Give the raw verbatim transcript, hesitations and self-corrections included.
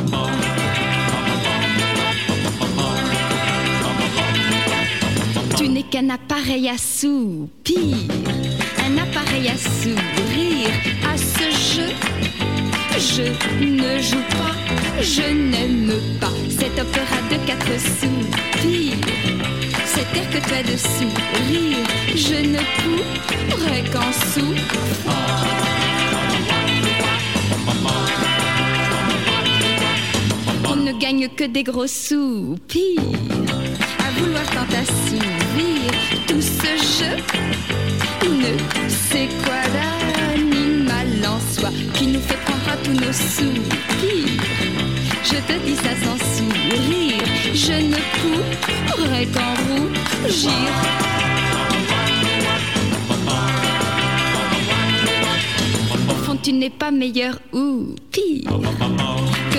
Tu n'es qu'un appareil à soupir, un appareil à sourire. À ce jeu, je ne joue pas, je n'aime pas cet opéra de quatre soupirs. Cet air que tu as de sourire, je ne pourrais qu'en souffrir. On ne gagne que des gros soupirs à vouloir tant assouvir tout ce jeu. Ne sais quoi d'animal en soi qui nous fait prendre à tous nos soupirs. Je te dis ça sans sourire, je ne pourrais qu'en rougir. Au fond, tu n'es pas meilleur ou pire.